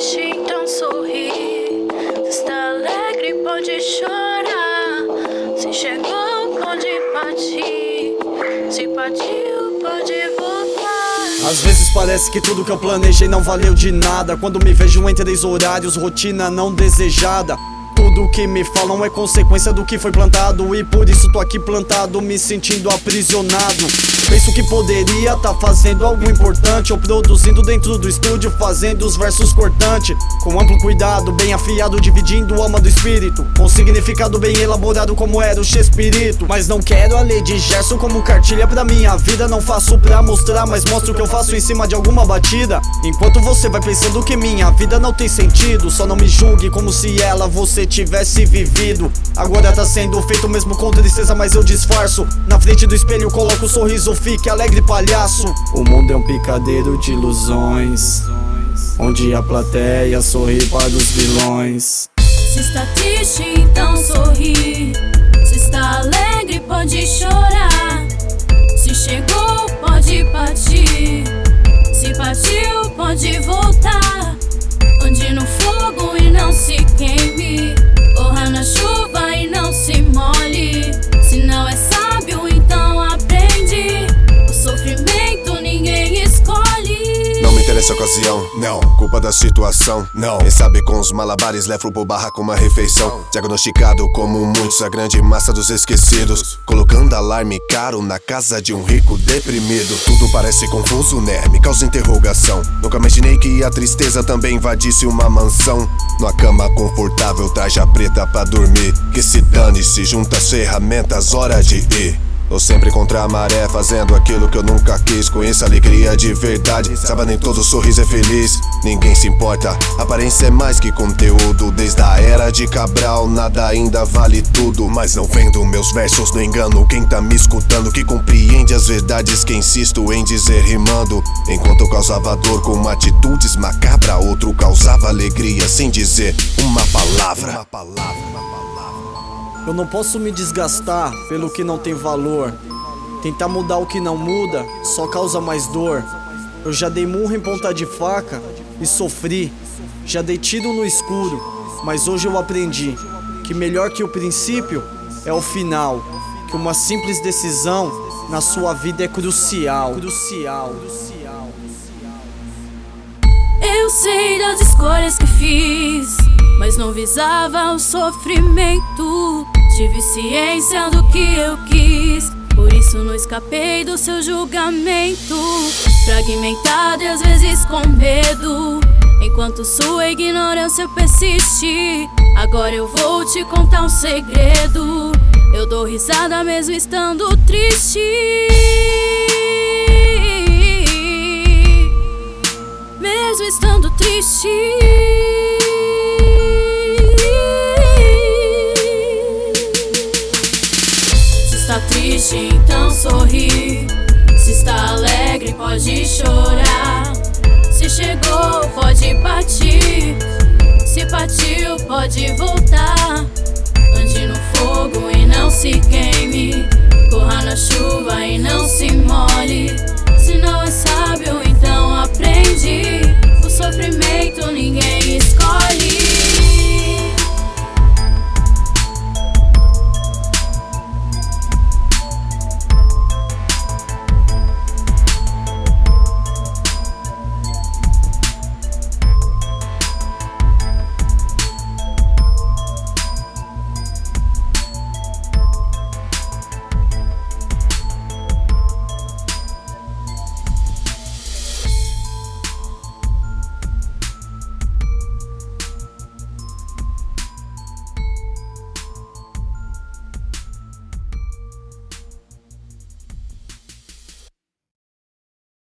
triste, então sorri. Se está alegre, pode chorar. Se chegou, pode partir. Se partiu, pode voltar. Às vezes parece que tudo que eu planejei não valeu de nada. Quando me vejo em 3 horários, rotina não desejada. Tudo que me falam é consequência do que foi plantado, e por isso tô aqui plantado, me sentindo aprisionado. Penso que poderia tá fazendo algo importante, ou produzindo dentro do estúdio, fazendo os versos cortantes, com amplo cuidado, bem afiado, dividindo alma do espírito, com significado bem elaborado como era o Shakespeare. Mas não quero a lei de Gerson como cartilha pra minha vida. Não faço pra mostrar, mas mostro o que eu faço em cima de alguma batida. Enquanto você vai pensando que minha vida não tem sentido, só não me julgue como se ela você tivesse vivido. Agora tá sendo feito mesmo com tristeza, mas eu disfarço. Na frente do espelho coloco um sorriso, fique alegre, palhaço. O mundo é um picadeiro de ilusões, onde a plateia sorri para os vilões. Se está triste, então sorri. Se está alegre, pode chorar. Se chegou, pode partir. Se partiu, pode voltar. Ande no fogo e não se queime. Corra na chuva e não se molhe. Se não é sábio, então aprende. O sofrimento ninguém escolhe. Não me interessa a ocasião, não. Culpa da situação, não. Quem sabe com os malabares levo pro barraco uma refeição. Diagnosticado como muitos, a grande massa dos esquecidos, colocando alarme caro na casa de um rico deprimido. Tudo parece confuso, né? Me causa interrogação. Nunca imaginei que a tristeza também invadisse uma mansão. Numa cama confortável, tarja preta pra dormir. Que se dane, se junta as ferramentas, hora de ir. Tô sempre contra a maré, fazendo aquilo que eu nunca quis. Conheço a alegria de verdade, saiba nem todo sorriso é feliz. Ninguém se importa, aparência é mais que conteúdo. Desde a era de Cabral, nada ainda vale tudo. Mas não vendo meus versos, não engano quem tá me escutando, que compreende as verdades que insisto em dizer rimando. Enquanto eu causava dor com atitudes macabras, outro causava alegria sem dizer uma palavra. Eu não posso me desgastar pelo que não tem valor. Tentar mudar o que não muda só causa mais dor. Eu já dei murro em ponta de faca e sofri. Já dei tiro no escuro, mas hoje eu aprendi que melhor que o princípio é o final. Que uma simples decisão na sua vida é crucial. Eu sei das escolhas que fiz, mas não visava o sofrimento. Tive ciência do que eu quis, por isso não escapei do seu julgamento. Fragmentado e às vezes com medo, enquanto sua ignorância persiste. Agora eu vou te contar um segredo. Eu dou risada mesmo estando triste. Mesmo estando triste. Se está triste, então sorri. Se está alegre, pode chorar. Se chegou, pode partir. Se partiu, pode voltar. Ande no fogo e não se queime. Corra na chuva e não se molhe. Se não é sábio, então aprende.